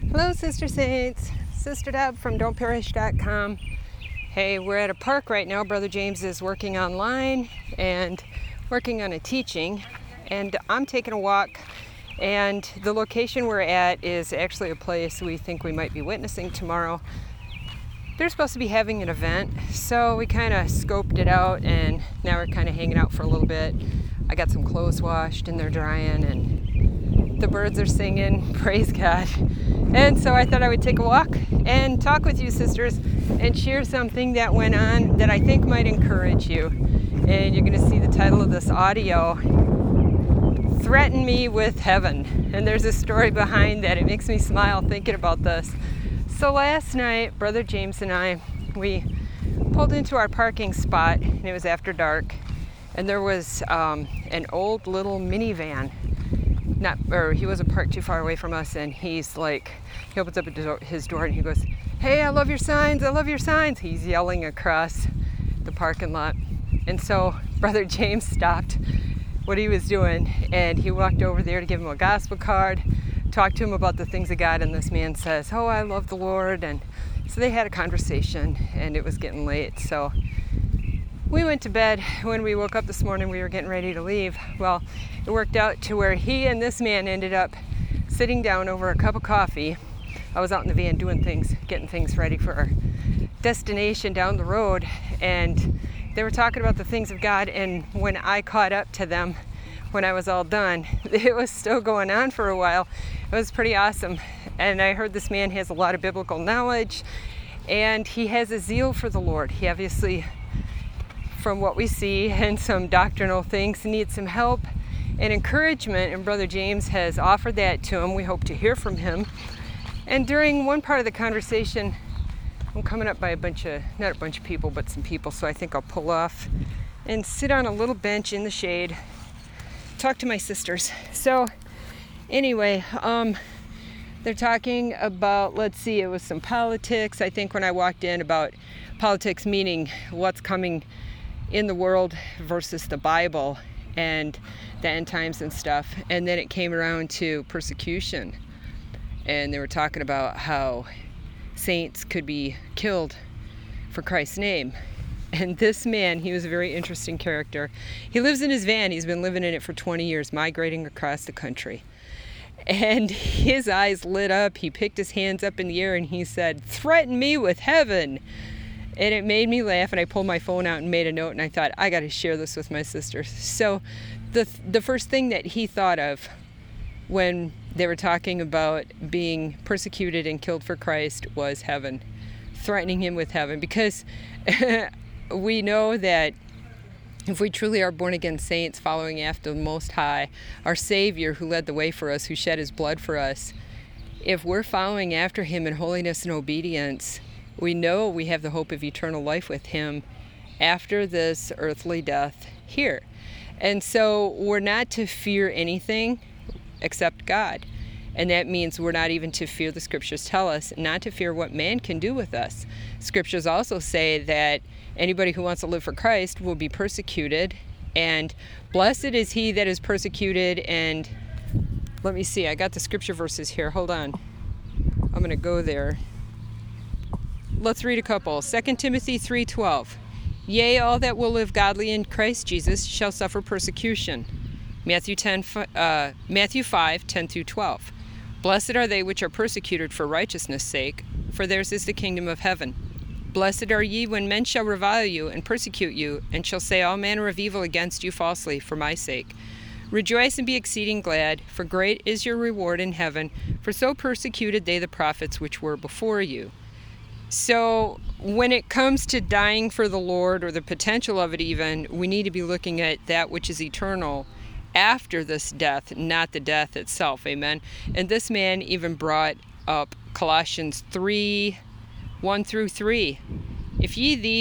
Hello, Sister Saints. Sister Deb from don'tperish.com. Hey, we're at a park right now. Brother James is working online and working on a teaching, and I'm taking a walk. And the location we're at is actually a place we think we might be witnessing tomorrow. They're supposed to be having an event, so we kind of scoped it out, and now we're kind of hanging out for a little bit. I got some clothes washed and they're drying, and the birds are singing, praise God. And so I thought I would take a walk and talk with you, sisters, and share something that went on that I think might encourage you. And you're going to see the title of this audio, Threaten Me with Heaven. And there's a story behind that. It makes me smile thinking about this. So last night, Brother James and I, we pulled into our parking spot, and it was after dark, and there was an old little minivan. He wasn't parked too far away from us, and he opens up his door and he goes, "Hey, I love your signs, I love your signs." He's yelling across the parking lot. And so Brother James stopped what he was doing, and he walked over there to give him a gospel card, talked to him about the things of God, and this man says, "Oh, I love the Lord." And so they had a conversation, and it was getting late, so we went to bed. When we woke up this morning, we were getting ready to leave. Well, it worked out to where he and this man ended up sitting down over a cup of coffee. I was out in the van doing things, getting things ready for our destination down the road, and they were talking about the things of God, and when I caught up to them, when I was all done, it was still going on for a while. It was pretty awesome. And I heard this man has a lot of biblical knowledge, and he has a zeal for the Lord. He obviously, from what we see and some doctrinal things, needs some help and encouragement, and Brother James has offered that to him. We hope to hear from him. And during one part of the conversation, I'm coming up by not a bunch of people, but some people, so I think I'll pull off and sit on a little bench in the shade, talk to my sisters. So anyway, they're talking about, it was some politics. I think when I walked in, about politics, meaning what's coming in the world versus the Bible and the end times and stuff. And then it came around to persecution, and they were talking about how saints could be killed for Christ's name. And this man, he was a very interesting character. He lives in his van. He's been living in it for 20 years, migrating across the country. And his eyes lit up. He picked his hands up in the air and he said, "Threaten me with heaven." And it made me laugh, and I pulled my phone out and made a note, and I thought, I got to share this with my sisters. So the first thing that he thought of when they were talking about being persecuted and killed for Christ was heaven, threatening him with heaven, because we know that if we truly are born-again saints following after the Most High, our Savior who led the way for us, who shed his blood for us, if we're following after him in holiness and obedience, we know we have the hope of eternal life with him after this earthly death here. And so we're not to fear anything except God. And that means we're not even to fear, the scriptures tell us, not to fear what man can do with us. Scriptures also say that anybody who wants to live for Christ will be persecuted, and blessed is he that is persecuted. And let me see, I got the scripture verses here. Hold on. I'm going to go there. Let's read a couple. 2 Timothy 3:12. Yea, all that will live godly in Christ Jesus shall suffer persecution. Matthew 5:10-12. Blessed are they which are persecuted for righteousness' sake, for theirs is the kingdom of heaven. Blessed are ye when men shall revile you and persecute you, and shall say all manner of evil against you falsely for my sake. Rejoice and be exceeding glad, for great is your reward in heaven, for so persecuted they the prophets which were before you. So when it comes to dying for the Lord, or the potential of it even, we need to be looking at that which is eternal after this death, not the death itself. Amen. And this man even brought up Colossians 3:1-3. If ye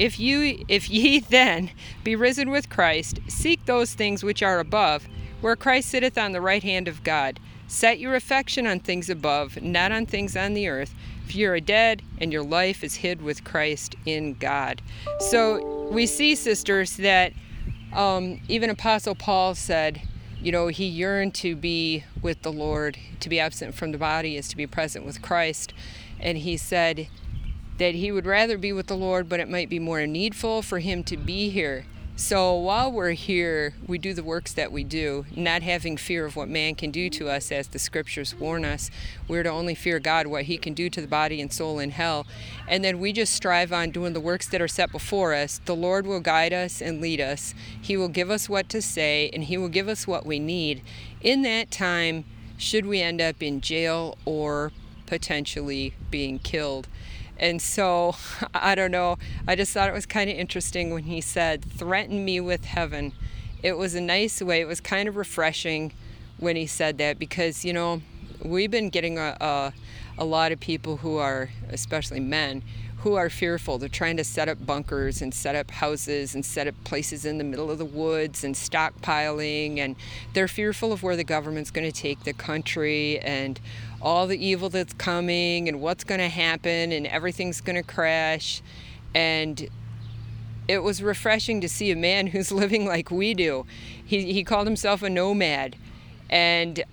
then be risen with Christ, seek those things which are above, where Christ sitteth on the right hand of God. Set your affection on things above, not on things on the earth. For you are dead, and your life is hid with Christ in God. So we see, sisters, that even Apostle Paul said, he yearned to be with the Lord. To be absent from the body is to be present with Christ. And he said that he would rather be with the Lord, but it might be more needful for him to be here. So while we're here, we do the works that we do, not having fear of what man can do to us, as the scriptures warn us. We're to only fear God, what he can do to the body and soul in hell. And then we just strive on doing the works that are set before us. The Lord will guide us and lead us. He will give us what to say, and he will give us what we need. In that time, should we end up in jail or potentially being killed. And so, I don't know, I just thought it was kind of interesting when he said, threaten me with heaven. It was a nice way, it was kind of refreshing when he said that, because, we've been getting a lot of people who are, especially men, who are fearful. They're trying to set up bunkers and set up houses and set up places in the middle of the woods and stockpiling, and they're fearful of where the government's going to take the country and all the evil that's coming and what's going to happen and everything's going to crash. And it was refreshing to see a man who's living like we do. He called himself a nomad, and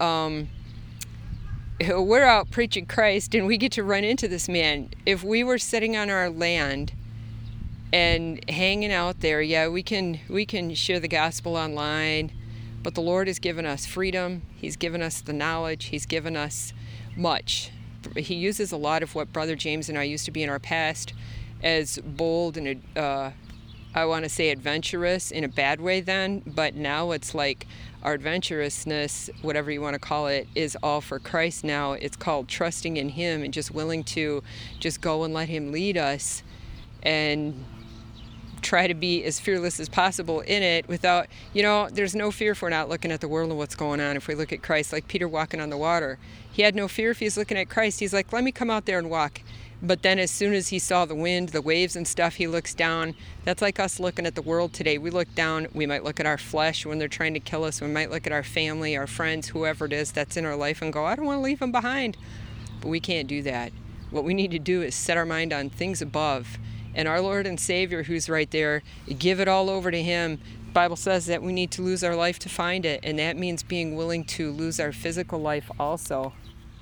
we're out preaching Christ, and we get to run into this man. If we were sitting on our land and hanging out there, yeah, we can share the gospel online, but the Lord has given us freedom. He's given us the knowledge. He's given us much. He uses a lot of what Brother James and I used to be in our past as bold and I want to say adventurous in a bad way then, but now it's like our adventurousness, whatever you want to call it, is all for Christ now. It's called trusting in him and just willing to just go and let him lead us and try to be as fearless as possible in it without, there's no fear if we're not looking at the world and what's going on. If we look at Christ, like Peter walking on the water, he had no fear if he's looking at Christ. He's like, let me come out there and walk. But then as soon as he saw the wind, the waves and stuff, he looks down. That's like us looking at the world today. We look down, we might look at our flesh when they're trying to kill us. We might look at our family, our friends, whoever it is that's in our life and go, I don't want to leave them behind. But we can't do that. What we need to do is set our mind on things above. And our Lord and Savior, who's right there, give it all over to him. The Bible says that we need to lose our life to find it. And that means being willing to lose our physical life also.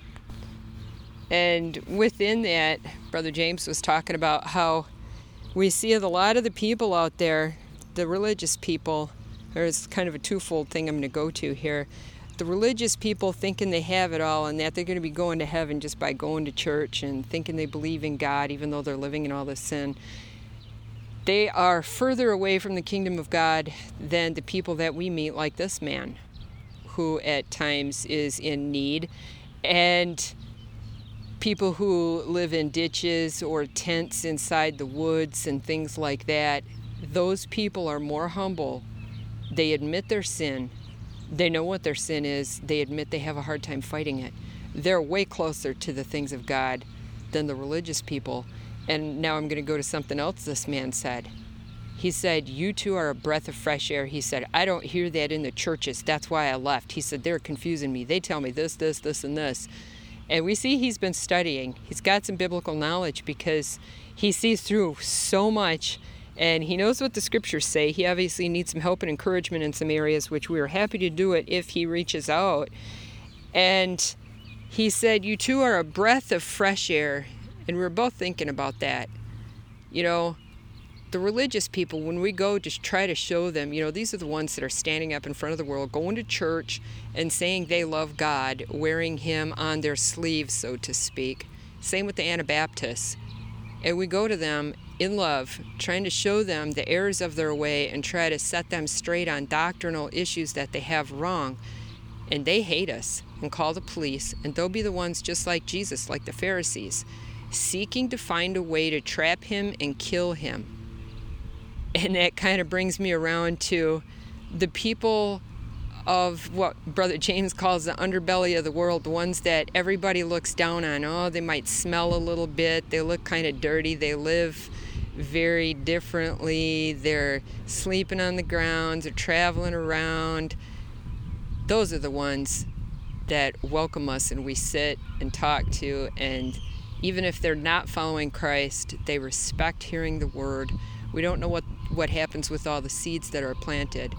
And within that, Brother James was talking about how we see a lot of the people out there, the religious people, there's kind of a twofold thing I'm going to go to here. The religious people thinking they have it all and that they're going to be going to heaven just by going to church and thinking they believe in God even though they're living in all this sin. They are further away from the kingdom of God than the people that we meet, like this man, who at times is in need, and people who live in ditches or tents inside the woods and things like that. Those people are more humble. They admit their sin. They know what their sin is. They admit they have a hard time fighting it. They're way closer to the things of God than the religious people. And now I'm going to go to something else this man said. He said, you two are a breath of fresh air. He said, I don't hear that in the churches. That's why I left. He said, they're confusing me. They tell me this, this, this, and this. And we see he's been studying. He's got some biblical knowledge because he sees through so much and he knows what the scriptures say. He obviously needs some help and encouragement in some areas, which we are happy to do it if he reaches out. And he said, you two are a breath of fresh air. And we were both thinking about that. The religious people, when we go to try to show them, these are the ones that are standing up in front of the world, going to church and saying they love God, wearing him on their sleeves, so to speak. Same with the Anabaptists. And we go to them in love, trying to show them the errors of their way and try to set them straight on doctrinal issues that they have wrong. And they hate us and call the police, and they'll be the ones just like Jesus, like the Pharisees, seeking to find a way to trap him and kill him. And that kind of brings me around to the people of what Brother James calls the underbelly of the world, the ones that everybody looks down on. Oh, they might smell a little bit. They look kind of dirty. They live very differently. They're sleeping on the ground. They're traveling around. Those are the ones that welcome us and we sit and talk to. And even if they're not following Christ, they respect hearing the word. We don't know what happens with all the seeds that are planted,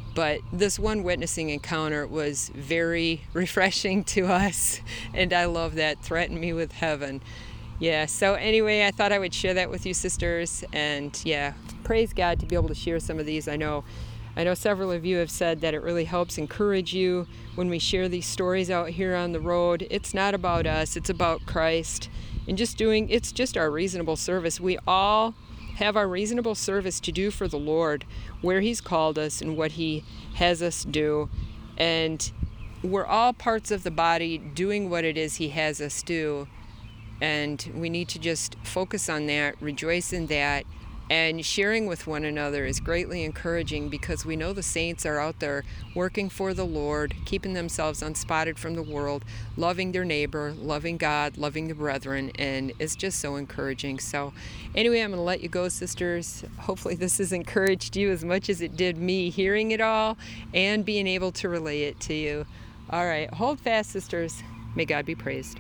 But this one witnessing encounter was very refreshing to us, and I love that. Threaten me with heaven. Yeah, so anyway, I thought I would share that with you, sisters, and yeah, praise God to be able to share some of these. I know several of you have said that it really helps encourage you when we share these stories out here on the road. It's not about us, it's about Christ, and it's just our reasonable service. We all have our reasonable service to do for the Lord, where He's called us and what He has us do. And we're all parts of the body doing what it is He has us do. And we need to just focus on that, rejoice in that, and sharing with one another is greatly encouraging, because we know the saints are out there working for the Lord, keeping themselves unspotted from the world, loving their neighbor, loving God, loving the brethren, and it's just so encouraging. So anyway, I'm going to let you go, sisters. Hopefully this has encouraged you as much as it did me, hearing it all and being able to relay it to you. All right, hold fast, sisters. May God be praised.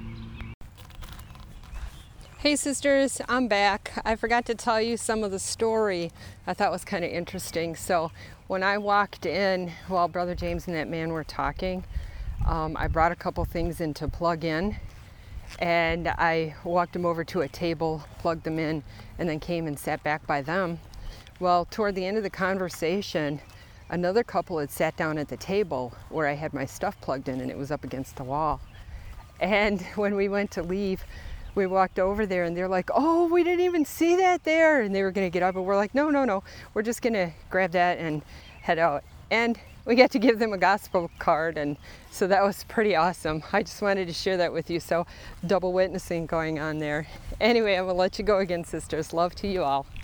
Hey sisters, I'm back. I forgot to tell you some of the story I thought was kind of interesting. So when I walked in while Brother James and that man were talking, I brought a couple things in to plug in, and I walked them over to a table, plugged them in, and then came and sat back by them. Well, toward the end of the conversation, another couple had sat down at the table where I had my stuff plugged in, and it was up against the wall. And when we went to leave, we walked over there and they're like, oh, we didn't even see that there. And they were going to get up, and we're like, no. We're just going to grab that and head out. And we got to give them a gospel card. And so that was pretty awesome. I just wanted to share that with you. So double witnessing going on there. Anyway, I'm going to let you go again, sisters. Love to you all.